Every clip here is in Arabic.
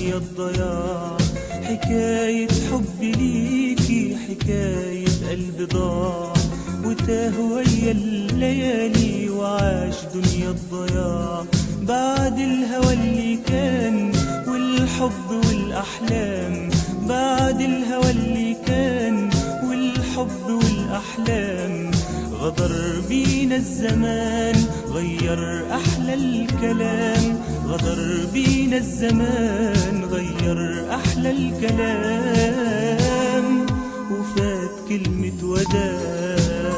دنيا الضياع. حكاية حب ليكي، حكاية قلب ضاع وتاه ويا الليالي وعاش دنيا الضياع. بعد الهوى اللي كان والحب والأحلام، بعد الهوى اللي كان والحب والأحلام، غدر بينا الزمان غير أحلى الكلام، غدر بينا الزمان غير أحلى الكلام، وفات كلمة وداع.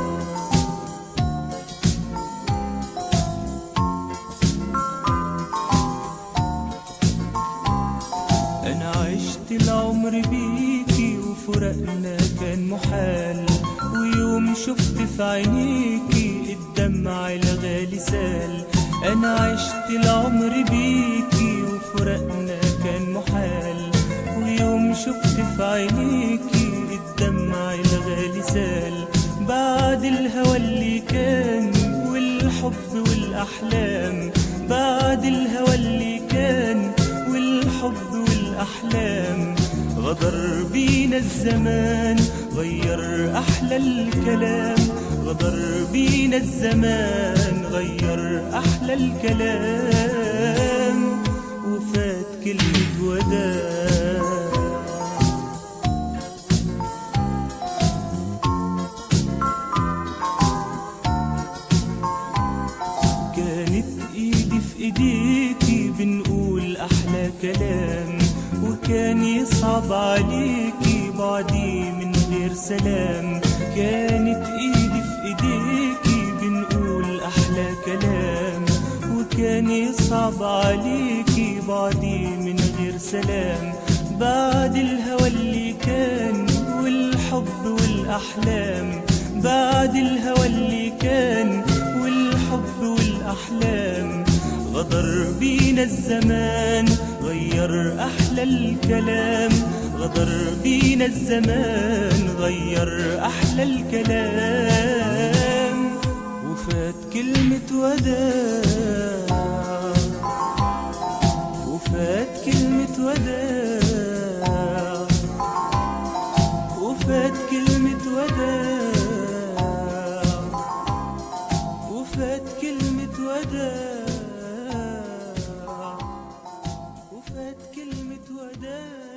أنا عشت العمر بيكي وفرقنا كان محال، ويوم شفت في عينيكي الدمع الغالي سال. أنا عشت العمر بيكي وفرقنا كان محال، ويوم شفت في عينيكي الدمع الغالي سال. بعد الهوى اللي كان والحب والأحلام، بعد الهوى اللي كان والحب والأحلام، غدر بينا الزمان غير أحلى الكلام، غدر بينا الزمان غير أحلى الكلام، وفات كلمة وداع. كانت ايدي في ايديكي بنقول احلى كلام، وكان يصعب عليكي بعدي من غير سلام. كانت ايدي في ايديكي بنقول احلى كلام، وكان يصعب عليكي بعدي من غير سلام. بعد الهوى اللي كان والحب والأحلام، بعد الهوى اللي كان والحب والأحلام، غدر بينا الزمان غير أحلى الكلام، غدر بينا الزمان غير أحلى الكلام، وفات كلمة وداع، وفات كلمة وداع، وفات كلمة وداع، وفات كلمة وداع، وفات كلمة وداع.